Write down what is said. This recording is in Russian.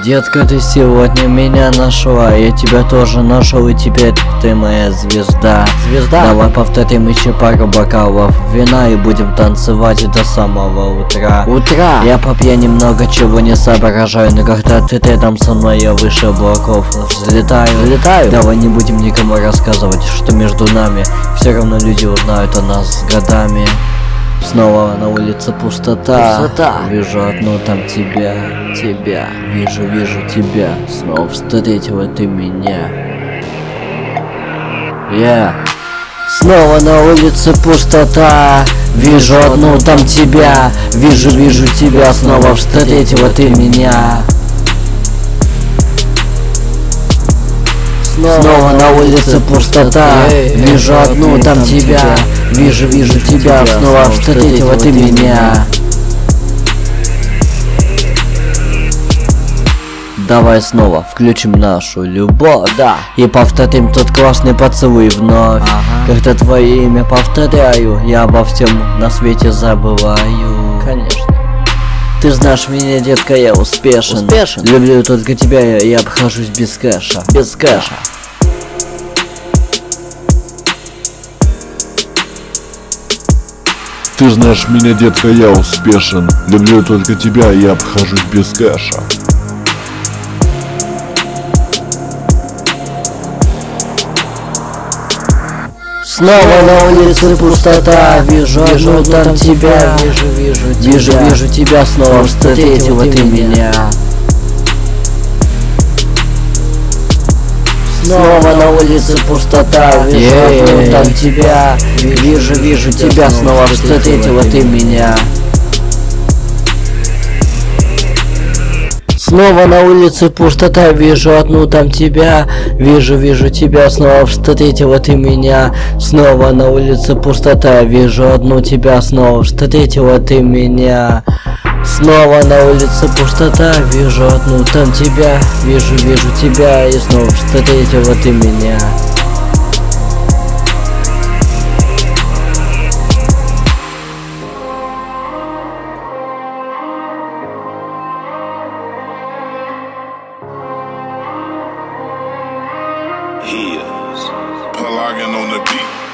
Детка, ты сегодня меня нашла, я тебя тоже нашел, и теперь ты моя звезда. Давай повторим еще пару бокалов вина и будем танцевать до самого утра. Я по пьяни много чего не соображаю, но когда ты рядом со мной, я выше облаков взлетаю. Давай не будем никому рассказывать, что между нами. Все равно люди узнают о нас с годами. Снова на улице пустота. Вижу одну там тебя. Вижу тебя. Снова встретила ты меня. Снова на улице пустота. Вижу одну там тебя. Вижу тебя. Снова встретила ты меня. Снова на улице пустота. Вижу одну там тебя. Вижу тебя. Снова встретила ты меня. Давай снова включим нашу любовь, и повторим тот классный поцелуй вновь. Когда твое имя повторяю, я обо всем на свете забываю. Конечно. Ты знаешь меня, детка, я успешен. Люблю только тебя, я обхожусь без кэша. Ты знаешь меня, детка, я успешен. Люблю только тебя, я обхожусь без кэша. Снова на улице пустота. Вижу одну там тебя. Вижу тебя. Снова встретила ты меня. Снова на улице пустота. Вижу одну там тебя. Вижу тебя. Снова встретила ты меня. Снова на улице пустота, вижу одну там тебя. Вижу тебя, снова встретила ты меня. Снова на улице пустота, вижу одну тебя. Снова встретила ты меня. Снова на улице пустота, вижу одну там тебя. Вижу тебя, и снова встретила ты меня. He is Pelagian on the beat.